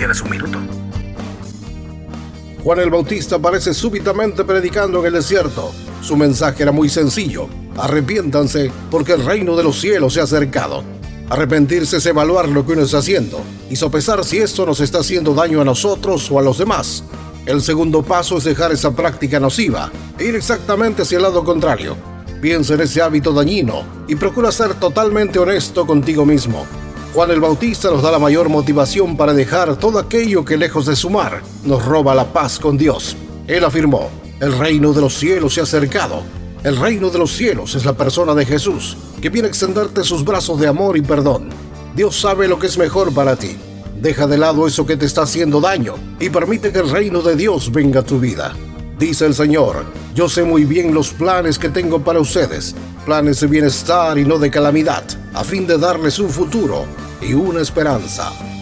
tienes un minuto. Juan el Bautista aparece súbitamente predicando en el desierto. Su mensaje era muy sencillo: arrepiéntanse porque el reino de los cielos se ha acercado. Arrepentirse es evaluar lo que uno está haciendo y sopesar si esto nos está haciendo daño a nosotros o a los demás. El segundo paso es dejar esa práctica nociva e ir exactamente hacia el lado contrario. Piensa en ese hábito dañino y procura ser totalmente honesto contigo mismo. Juan el Bautista nos da la mayor motivación para dejar todo aquello que, lejos de sumar, nos roba la paz con Dios. Él afirmó: el reino de los cielos se ha acercado. El reino de los cielos es la persona de Jesús, que viene a extenderte sus brazos de amor y perdón. Dios sabe lo que es mejor para ti. Deja de lado eso que te está haciendo daño y permite que el reino de Dios venga a tu vida. Dice el Señor: yo sé muy bien los planes que tengo para ustedes, planes de bienestar y no de calamidad, a fin de darles un futuro y una esperanza.